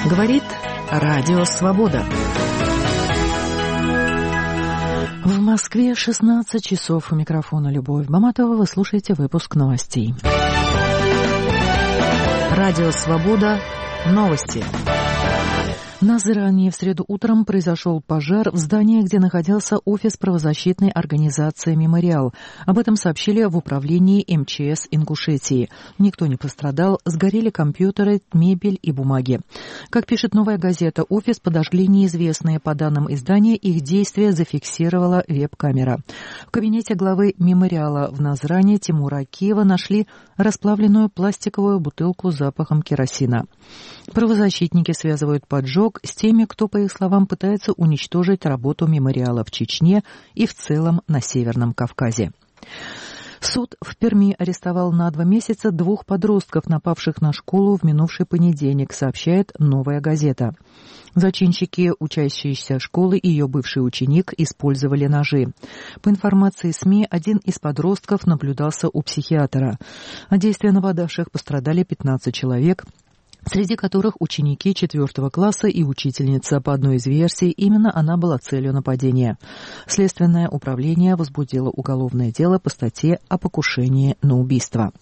Говорит Радио Свобода. В Москве 16 часов. У микрофона Любовь Баматова. Вы слушаете выпуск новостей. Радио Свобода. Новости. В Назрани в среду утром произошел пожар в здании, где находился офис правозащитной организации «Мемориал». Об этом сообщили в управлении МЧС Ингушетии. Никто не пострадал, сгорели компьютеры, мебель и бумаги. Как пишет «Новая газета», офис подожгли неизвестные. По данным издания, их действия зафиксировала веб-камера. В кабинете главы «Мемориала» в Назрани Тимура Акиева нашли расплавленную пластиковую бутылку с запахом керосина. Правозащитники связывают поджог с теми, кто, по их словам, пытается уничтожить работу «Мемориала» в Чечне и в целом на Северном Кавказе. Суд в Перми арестовал на 2 месяца 2 подростков, напавших на школу в минувший понедельник, сообщает «Новая газета». Зачинщики, учащиеся школы и ее бывший ученик использовали ножи. По информации СМИ, один из подростков наблюдался у психиатра. От действия нападавших пострадали 15 человек, среди которых ученики 4 класса и учительница. По одной из версий, именно она была целью нападения. Следственное управление возбудило уголовное дело по статье о покушении на убийство.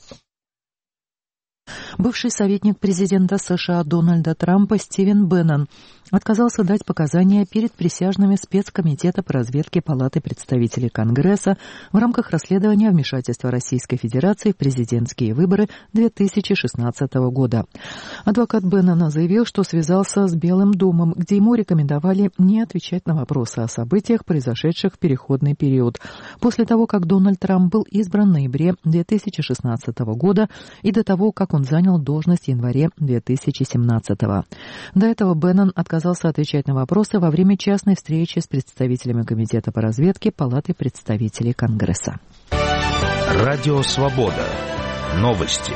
Бывший советник президента США Дональда Трампа Стивен Беннон отказался дать показания перед присяжными спецкомитета по разведке Палаты представителей Конгресса в рамках расследования вмешательства Российской Федерации в президентские выборы 2016 года. Адвокат Беннона заявил, что связался с Белым домом, где ему рекомендовали не отвечать на вопросы о событиях, произошедших в переходный период, после того, как Дональд Трамп был избран в ноябре 2016 года и до того, как он занял должность в январе 2017. До этого Беннон отказался отвечать на вопросы во время частной встречи с представителями Комитета по разведке Палаты представителей Конгресса. Радио Свобода. Новости.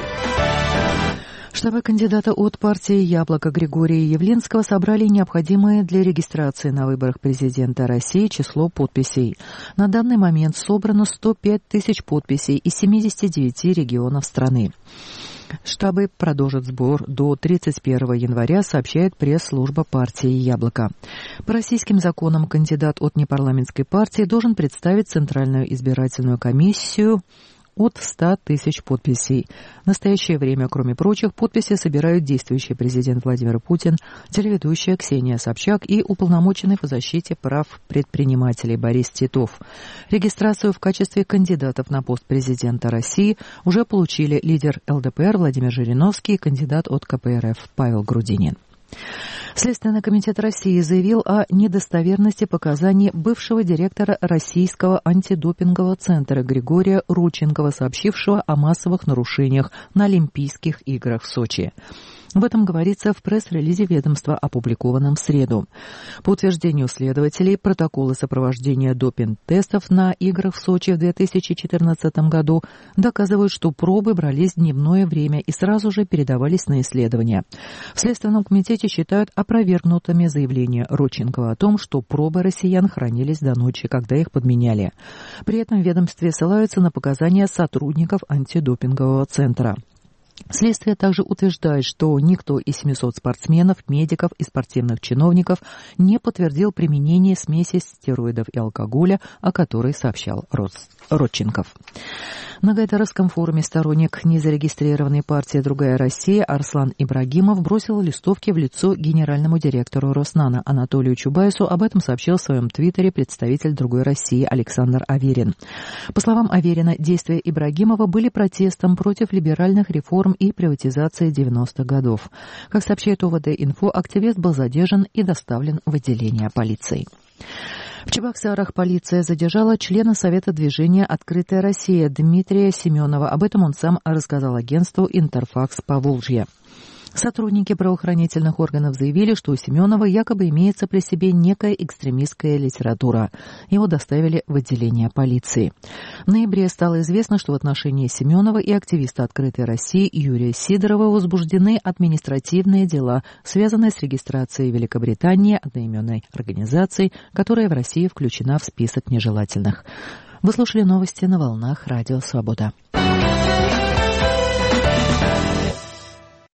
Штабы кандидата от партии «Яблоко» Григория Явлинского собрали необходимое для регистрации на выборах президента России число подписей. На данный момент собрано 105 тысяч подписей из 79 регионов страны. Штабы продолжат сбор до 31 января, сообщает пресс-служба партии «Яблоко». По российским законам кандидат от непарламентской партии должен представить Центральную избирательную комиссию от 100 тысяч подписей. В настоящее время, кроме прочих, подписи собирают действующий президент Владимир Путин, телеведущая Ксения Собчак и уполномоченный по защите прав предпринимателей Борис Титов. Регистрацию в качестве кандидатов на пост президента России уже получили лидер ЛДПР Владимир Жириновский и кандидат от КПРФ Павел Грудинин. Следственный комитет России заявил о недостоверности показаний бывшего директора Российского антидопингового центра Григория Родченкова, сообщившего о массовых нарушениях на Олимпийских играх в Сочи. Об этом говорится в пресс-релизе ведомства, опубликованном в среду. По утверждению следователей, протоколы сопровождения допинг-тестов на играх в Сочи в 2014 году доказывают, что пробы брались в дневное время и сразу же передавались на исследования. В Следственном комитете считают опровергнутыми заявления Родченкова о том, что пробы россиян хранились до ночи, когда их подменяли. При этом в ведомстве ссылаются на показания сотрудников антидопингового центра. Следствие также утверждает, что никто из 700 спортсменов, медиков и спортивных чиновников не подтвердил применение смеси стероидов и алкоголя, о которой сообщал Родченков. На Гайдаровском форуме сторонник незарегистрированной партии «Другая Россия» Арслан Ибрагимов бросил листовки в лицо генеральному директору Роснана Анатолию Чубайсу. Об этом сообщил в своем твиттере представитель «Другой России» Александр Аверин. По словам Аверина, действия Ибрагимова были протестом против либеральных реформ и приватизации 90-х годов. Как сообщает ОВД-Инфо, активист был задержан и доставлен в отделение полиции. В Чебоксарах полиция задержала члена Совета движения «Открытая Россия» Дмитрия Семенова. Об этом он сам рассказал агентству «Интерфакс Поволжье». Сотрудники правоохранительных органов заявили, что у Семенова якобы имеется при себе некая экстремистская литература. Его доставили в отделение полиции. В ноябре стало известно, что в отношении Семенова и активиста «Открытой России» Юрия Сидорова возбуждены административные дела, связанные с регистрацией в Великобритании одноименной организации, которая в России включена в список нежелательных. Вы слушали новости на волнах Радио Свобода.